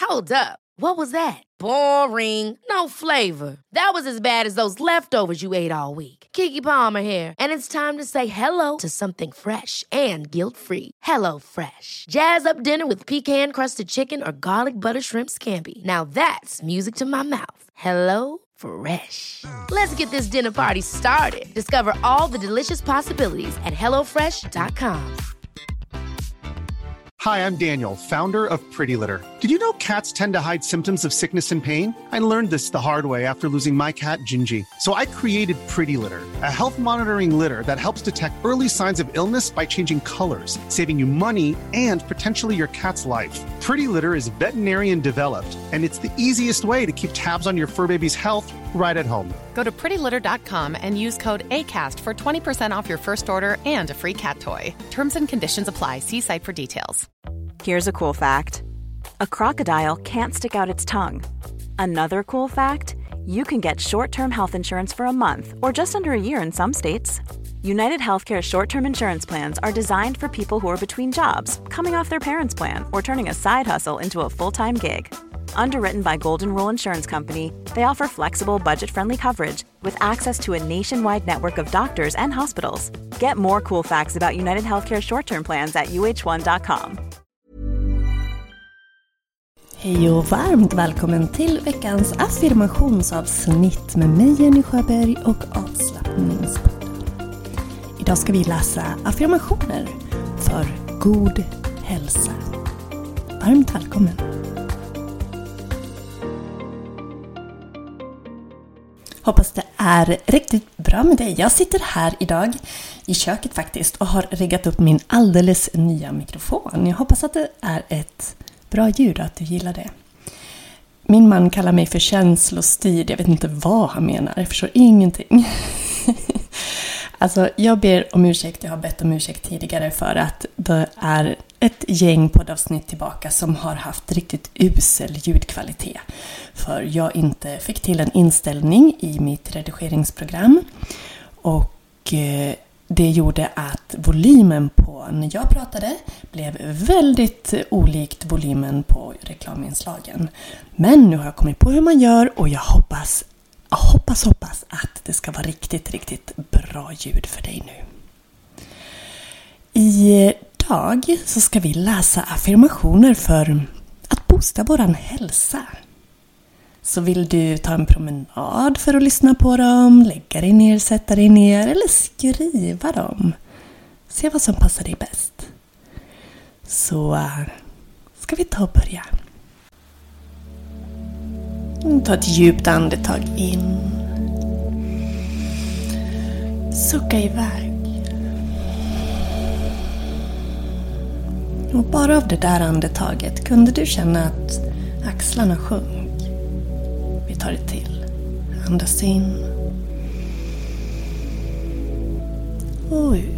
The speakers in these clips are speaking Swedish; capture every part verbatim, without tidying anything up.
Hold up. What was that? Boring. No flavor. That was as bad as those leftovers you ate all week. Keke Palmer here, and it's time to say hello to something fresh and guilt-free. Hello Fresh. Jazz up dinner with pecan-crusted chicken or garlic butter shrimp scampi. Now that's music to my mouth. Hello Fresh. Let's get this dinner party started. Discover all the delicious possibilities at hello fresh dot com. Hi, I'm Daniel, founder of Pretty Litter. Did you know cats tend to hide symptoms of sickness and pain? I learned this the hard way after losing my cat, Gingy. So I created Pretty Litter, a health monitoring litter that helps detect early signs of illness by changing colors, saving you money and potentially your cat's life. Pretty Litter is veterinarian developed, and it's the easiest way to keep tabs on your fur baby's health right at home. Go to pretty litter dot com and use code ACAST for twenty percent off your first order and a free cat toy. Terms and conditions apply. See site for details. Here's a cool fact. A crocodile can't stick out its tongue. Another cool fact, you can get short-term health insurance for a month or just under a year in some states. United Healthcare short-term insurance plans are designed for people who are between jobs, coming off their parents' plan, or turning a side hustle into a full-time gig. Underwritten by Golden Rule Insurance Company, they offer flexible, budget-friendly coverage with access to a nationwide network of doctors and hospitals. Get more cool facts about United Healthcare short-term plans at u h one dot com. Hej och varmt välkommen till veckans affirmationsavsnitt med mig Jenny Sjöberg och avslappningspodden. Idag ska vi läsa affirmationer för god hälsa. Varmt välkommen! Hoppas det är riktigt bra med dig. Jag sitter här idag i köket faktiskt och har riggat upp min alldeles nya mikrofon. Jag hoppas att det är ett bra ljud och att du gillar det. Min man kallar mig för känslostyrd. Jag vet inte vad han menar. Jag förstår ingenting. Alltså, jag ber om ursäkt. Jag har bett om ursäkt tidigare för att det är ett gäng poddavsnitt tillbaka som har haft riktigt usel ljudkvalitet. För jag inte fick till en inställning i mitt redigeringsprogram. Och eh, det gjorde att volymen på när jag pratade blev väldigt olikt volymen på reklaminslagen. Men nu har jag kommit på hur man gör och jag hoppas, jag hoppas, hoppas att det ska vara riktigt, riktigt bra ljud för dig nu. Idag så ska vi läsa affirmationer för att boosta våran hälsa. Så vill du ta en promenad för att lyssna på dem, lägga dig ner, sätta dig ner eller skriva dem. Se vad som passar dig bäst. Så ska vi ta och börja. Ta ett djupt andetag in. Sucka iväg. Och bara av det där andetaget kunde du känna att axlarna sjönk. Vi tar det till. Andas in. Och ut.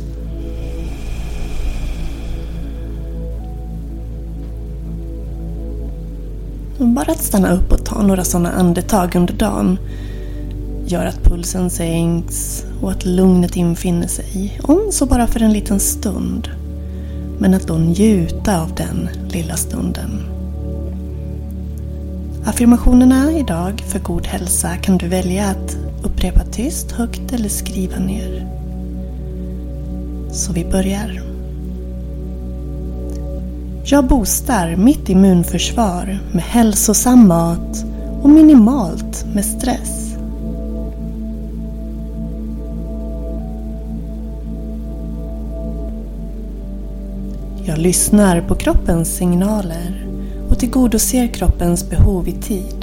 Och bara att stanna upp och ta några sådana andetag under dagen gör att pulsen sänks och att lugnet infinner sig. Om så bara för en liten stund. Men att då njuta av den lilla stunden. Affirmationerna idag för god hälsa kan du välja att upprepa tyst, högt eller skriva ner. Så vi börjar. Jag boostar mitt immunförsvar med hälsosam mat och minimalt med stress. Jag lyssnar på kroppens signaler och tillgodoser kroppens behov i tid.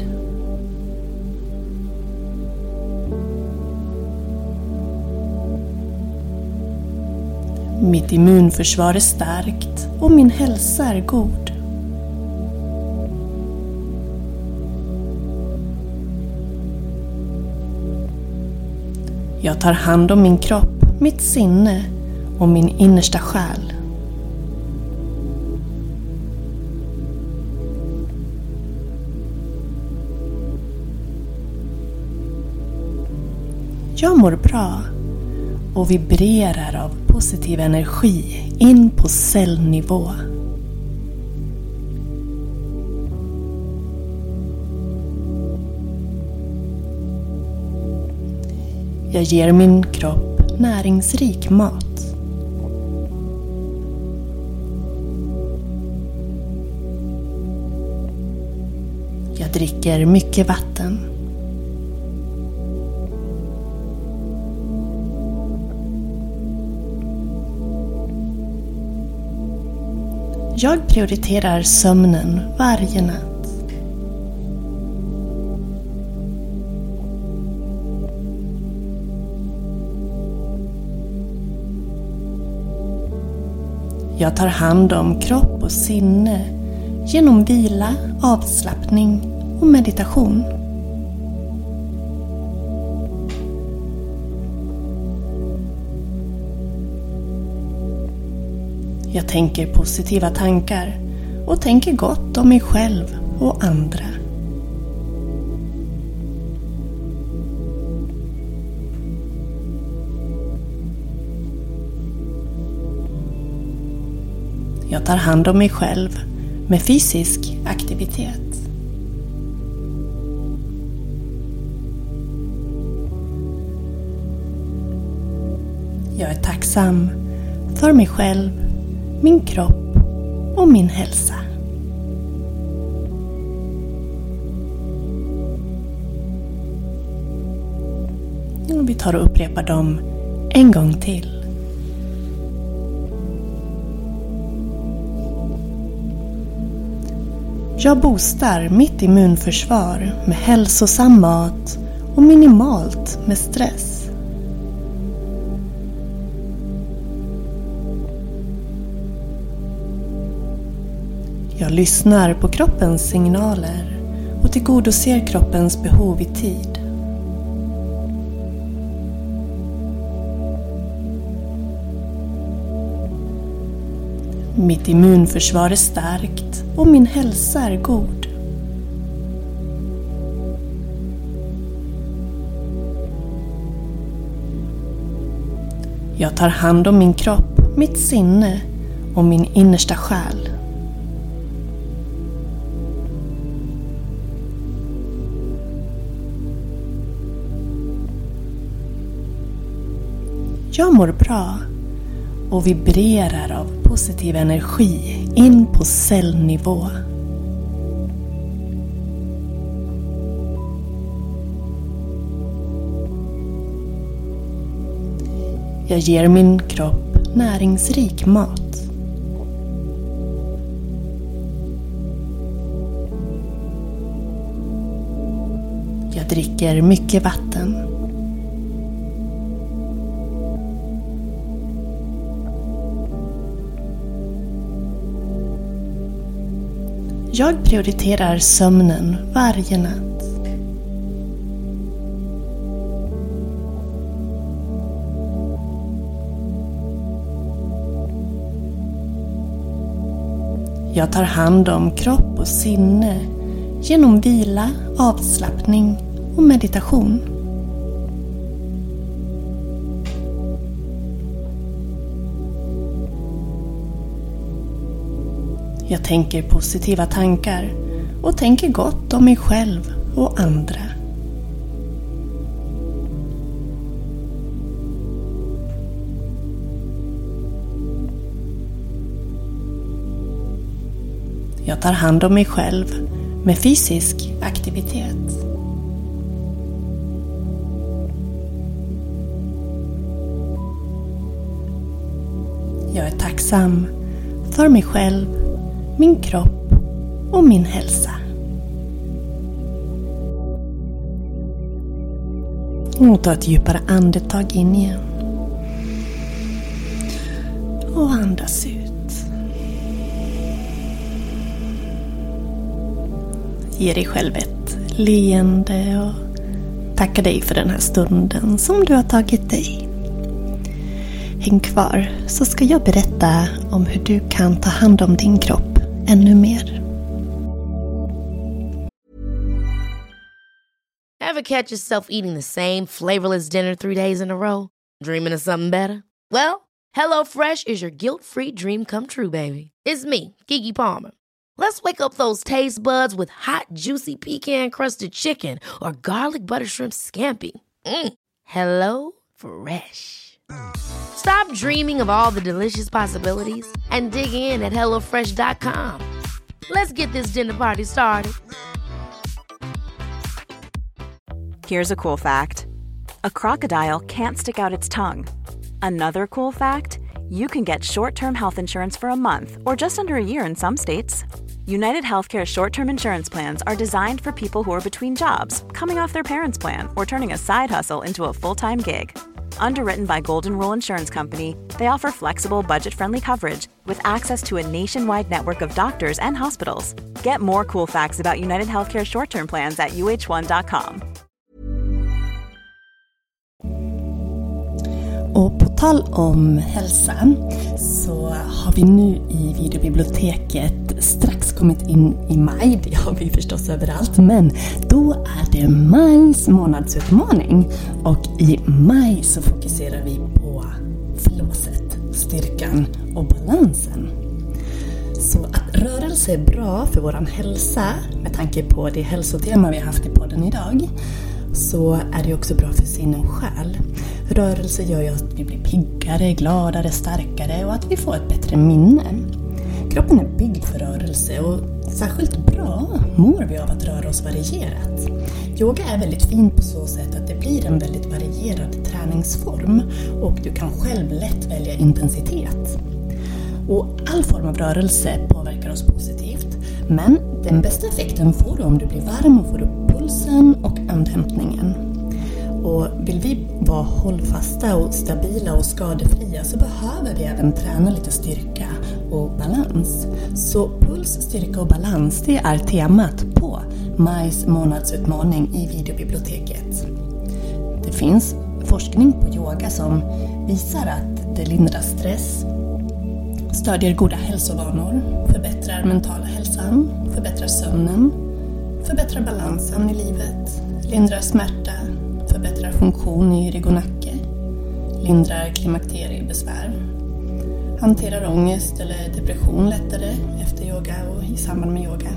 Mitt immunförsvar är starkt och min hälsa är god. Jag tar hand om min kropp, mitt sinne och min innersta själ. Jag mår bra och vibrerar av positiv energi in på cellnivå. Jag ger min kropp näringsrik mat. Jag dricker mycket vatten. Jag prioriterar sömnen varje natt. Jag tar hand om kropp och sinne genom vila, avslappning och meditation. Jag tänker positiva tankar och tänker gott om mig själv och andra. Jag tar hand om mig själv med fysisk aktivitet. Jag är tacksam för mig själv, min kropp och min hälsa. Och vi tar och upprepar dem en gång till. Jag boostar mitt immunförsvar med hälsosam mat och minimalt med stress. Jag lyssnar på kroppens signaler och tillgodoser kroppens behov i tid. Mitt immunförsvar är starkt och min hälsa är god. Jag tar hand om min kropp, mitt sinne och min innersta själ. Jag mår bra och vibrerar av positiv energi in på cellnivå. Jag ger min kropp näringsrik mat. Jag dricker mycket vatten. Jag prioriterar sömnen varje natt. Jag tar hand om kropp och sinne genom vila, avslappning och meditation. Jag tänker positiva tankar och tänker gott om mig själv och andra. Jag tar hand om mig själv med fysisk aktivitet. Jag är tacksam för mig själv, min kropp och min hälsa. Och ta ett djupare andetag in igen. Och andas ut. Ge dig själv ett leende och tacka dig för den här stunden som du har tagit dig. Häng kvar så ska jag berätta om hur du kan ta hand om din kropp ännu mer. Ever catch yourself eating the same flavorless dinner three days in a row? Dreaming of something better? Well, HelloFresh is your guilt-free dream come true, baby. It's me, Keke Palmer. Let's wake up those taste buds with hot, juicy pecan-crusted chicken or garlic butter shrimp scampi. Mm. Hello Fresh. Stop dreaming of all the delicious possibilities and dig in at hello fresh dot com. Let's get this dinner party started. Here's a cool fact. A crocodile can't stick out its tongue. Another cool fact, you can get short-term health insurance for a month or just under a year in some states. United Healthcare short-term insurance plans are designed for people who are between jobs, coming off their parents' plan, or turning a side hustle into a full-time gig. Underwritten by Golden Rule Insurance Company, they offer flexible, budget-friendly coverage with access to a nationwide network of doctors and hospitals. Get more cool facts about United Healthcare short-term plans at u h one dot com. Och på tal om hälsa så har vi nu i videobiblioteket strax kommit in i maj. Det har vi förstås överallt, men då är det majs månadsutmaning. Och i maj så fokuserar vi på flåset, styrkan och balansen. Så att rörelse är bra för vår hälsa, med tanke på det hälsotema vi har haft i podden idag, så är det också bra för sin och själ. Rörelse gör ju att vi blir piggare, gladare, starkare och att vi får ett bättre minne. Kroppen är byggd för rörelse och särskilt bra mår vi av att röra oss varierat. Yoga är väldigt fint på så sätt att det blir en väldigt varierad träningsform och du kan själv lätt välja intensitet. Och all form av rörelse påverkar oss positivt, men den bästa effekten får du om du blir varm och får upp pulsen och andhämtningen. Och vill vi vara hållfasta och stabila och skadefria så behöver vi även träna lite styrka och balans. Så puls, styrka och balans, det är temat på majs månadsutmaning i videobiblioteket. Det finns forskning på yoga som visar att det lindrar stress, stödjer goda hälsovanor, förbättrar mentala hälsan, förbättrar sömnen, förbättrar balansen i livet, lindrar smärta, förbättrar funktion i rygg och nacke, lindrar klimakteriebesvär, hanterar ångest eller depression lättare efter yoga och i samband med yoga.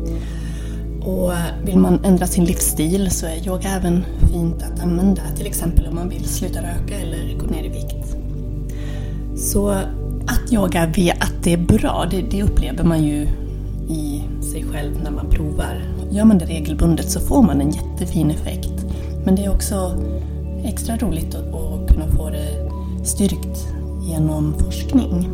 Och vill man ändra sin livsstil så är yoga även fint att använda, till exempel om man vill sluta röka eller gå ner i vikt. Så att yoga vet att det är bra, det, det upplever man ju i sig själv när man provar. Gör man det regelbundet så får man en jättefin effekt. Men det är också extra roligt att, att kunna få det styrkt genom forskning.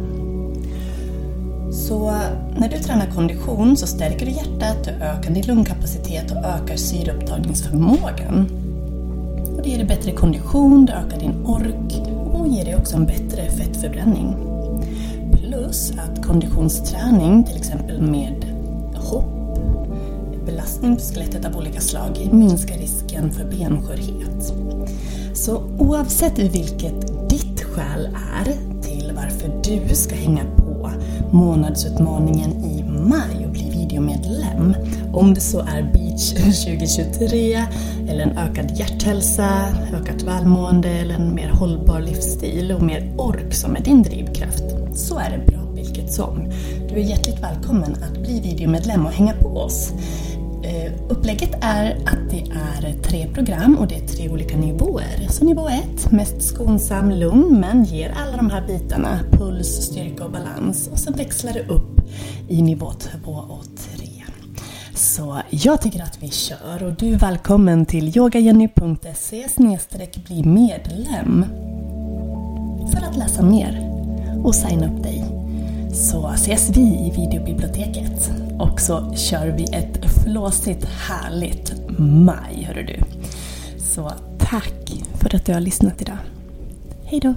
Så när du tränar kondition så stärker du hjärtat, du ökar din lungkapacitet och ökar syreupptagningsförmågan. Och det ger dig bättre kondition, det ökar din ork och ger dig också en bättre fettförbränning. Plus att konditionsträning, till exempel med hopp, belastning på skelettet av olika slag, minskar risken för benskörhet. Så oavsett vilket ditt skäl är till varför du ska hänga på månadsutmaningen i maj och bli videomedlem, om det så är Beach tjugo tjugotre eller en ökad hjärthälsa, ökat välmående eller en mer hållbar livsstil och mer ork som är din drivkraft, så är det bra vilket som. Du är hjärtligt välkommen att bli videomedlem och hänga på oss. Upplägget är att det är tre program och det är tre olika nivåer. Så nivå ett, mest skonsam, lugn, men ger alla de här bitarna, puls, styrka och balans. Och så växlar det upp i nivå två och tre. Så jag tycker att vi kör och du är välkommen till yogajenny punkt se snedstreck bli medlem för att läsa mer och signa upp dig. Så ses vi i videobiblioteket och så kör vi ett flåsigt härligt maj, hörru du. Så tack för att du har lyssnat idag. Hej då!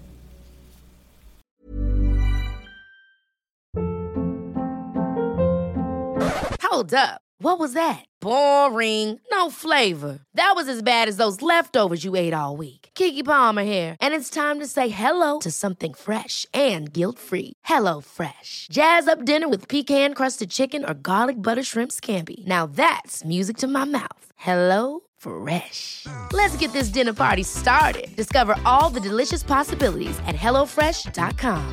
Hold up. What was that? Boring. No flavor. That was as bad as those leftovers you ate all week. Keke Palmer here, and it's time to say hello to something fresh and guilt-free. Hello Fresh. Jazz up dinner with pecan-crusted chicken or garlic butter shrimp scampi. Now that's music to my mouth. Hello Fresh. Let's get this dinner party started. Discover all the delicious possibilities at hello fresh dot com.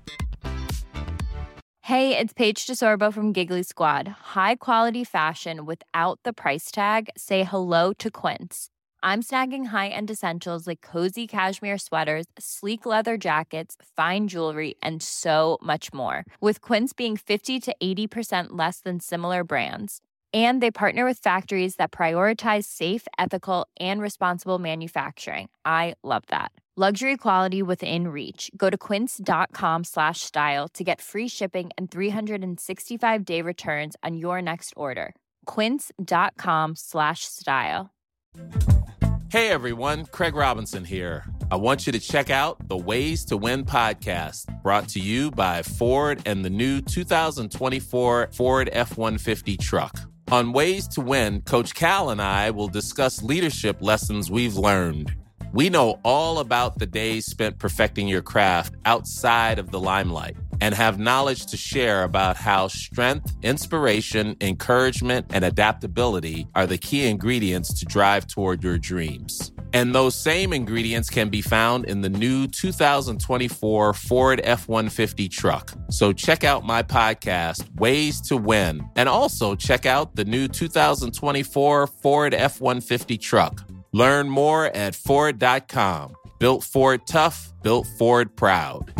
Hey, it's Paige DeSorbo from Giggly Squad. High quality fashion without the price tag. Say hello to Quince. I'm snagging high-end essentials like cozy cashmere sweaters, sleek leather jackets, fine jewelry, and so much more. With Quince being fifty to eighty percent less than similar brands. And they partner with factories that prioritize safe, ethical, and responsible manufacturing. I love that. Luxury quality within reach. Go to quince.com slash style to get free shipping and three sixty-five day returns on your next order. Quince.com slash style. Hey everyone, Craig Robinson here. I want you to check out the Ways to Win podcast, brought to you by Ford and the new two thousand twenty-four Ford F one fifty truck. On Ways to Win, Coach Cal and I will discuss leadership lessons we've learned. We know all about the days spent perfecting your craft outside of the limelight and have knowledge to share about how strength, inspiration, encouragement, and adaptability are the key ingredients to drive toward your dreams. And those same ingredients can be found in the new two thousand twenty-four Ford F one fifty truck. So check out my podcast, Ways to Win, and also check out the new two thousand twenty-four Ford F one fifty truck. Learn more at Ford dot com. Built Ford tough, built Ford proud.